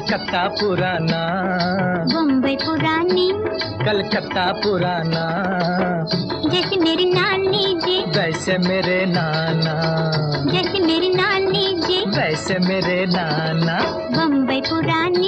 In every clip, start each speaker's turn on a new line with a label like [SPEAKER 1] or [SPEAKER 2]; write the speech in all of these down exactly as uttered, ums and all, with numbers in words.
[SPEAKER 1] कलकत्ता पुराना,
[SPEAKER 2] बम्बई पुरानी,
[SPEAKER 1] कलकत्ता पुराना।
[SPEAKER 2] जैसे मेरी नानी जी,
[SPEAKER 1] वैसे मेरे नाना,
[SPEAKER 2] जैसे मेरी नानी जी,
[SPEAKER 1] वैसे मेरे नाना।
[SPEAKER 2] बम्बई पुरानी।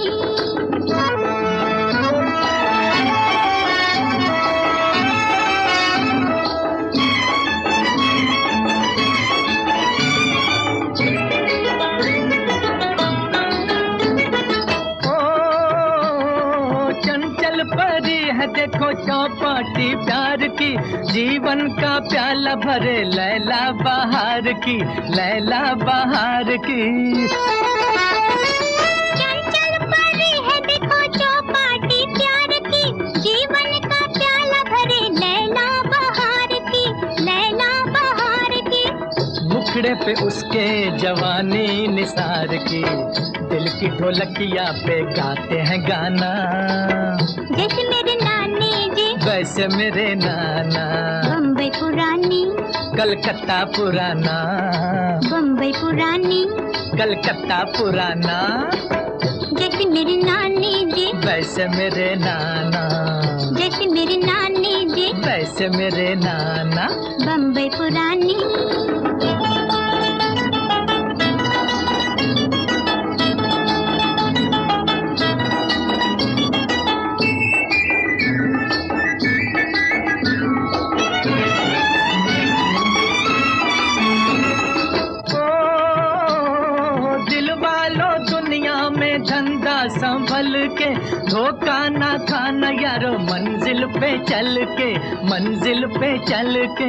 [SPEAKER 1] परी है देखो चौपाटी प्यार की, जीवन का प्याला भरे लैला बहार की, लैला बहार की।
[SPEAKER 2] चंचल परी है देखो चौपाटी प्यार की, जीवन का प्याला भरे लैला बहार की, लैला बहार की।
[SPEAKER 1] मुखड़े पे उसके जवानी निसार की, दिल की ढोलकिया पे गाते हैं गाना।
[SPEAKER 2] जैसे मेरे नानी जी,
[SPEAKER 1] वैसे मेरे नाना।
[SPEAKER 2] बम्बई पुरानी,
[SPEAKER 1] कलकत्ता पुराना,
[SPEAKER 2] बम्बई पुरानी,
[SPEAKER 1] कलकत्ता पुराना।
[SPEAKER 2] जैसे मेरी नानी जी,
[SPEAKER 1] वैसे मेरे नाना,
[SPEAKER 2] जैसे मेरी नानी जी,
[SPEAKER 1] वैसे मेरे नाना।
[SPEAKER 2] बम्बई पुरानी।
[SPEAKER 1] धंधा संभल के, धोखा ना खाना यारो मंजिल पे चल के, मंजिल पे चल के।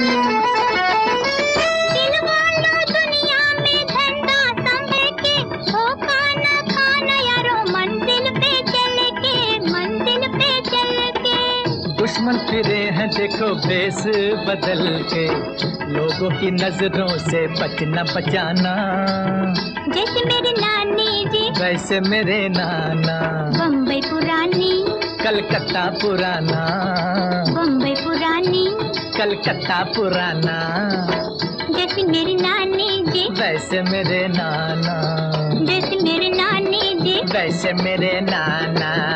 [SPEAKER 2] दिल वालों दुनिया में धंधा संभल के, धोखा ना खाना यारो मंजिल पे चल के, मंजिल पे चल के।
[SPEAKER 1] दुश्मन फिरे हैं देखो भेष बदल के, लोगों की नजरों से बचना बचाना।
[SPEAKER 2] जैसे मेरी नानी जी,
[SPEAKER 1] वैसे मेरे नाना।
[SPEAKER 2] बम्बई पुरानी,
[SPEAKER 1] कलकत्ता पुराना,
[SPEAKER 2] बम्बई पुरानी,
[SPEAKER 1] कलकत्ता पुराना।
[SPEAKER 2] जैसे मेरी नानी जी,
[SPEAKER 1] वैसे मेरे नाना,
[SPEAKER 2] जैसे मेरी नानी जी,
[SPEAKER 1] वैसे मेरे नाना।